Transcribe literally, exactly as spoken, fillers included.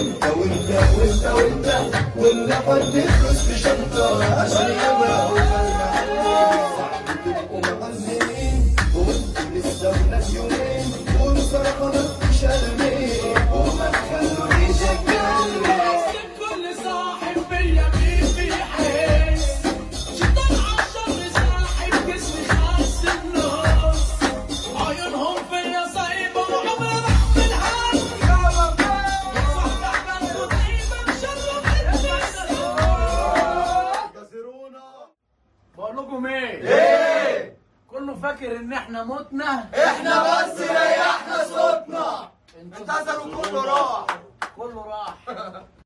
انت وانت وانت وانت كل حد فلوس في شنطه عشان يبقى صعب تبقوا مغنيين وانتوا لسه ولاد يومين وبصراحه مفيش قلبين وما تخلونيش اتكلم. كل صاحب بيا بيبي حس شيطان عالشر ساحب جسمي خاص النص عيونهم فيا صايبه وعمري ما اعملها صاحبك برضه دايما شره بقول لكم ايه؟ ايه؟ كله فاكر ان احنا متنا؟ احنا بس ريحنا صوتنا انتوا انتصروا كله راح كله راح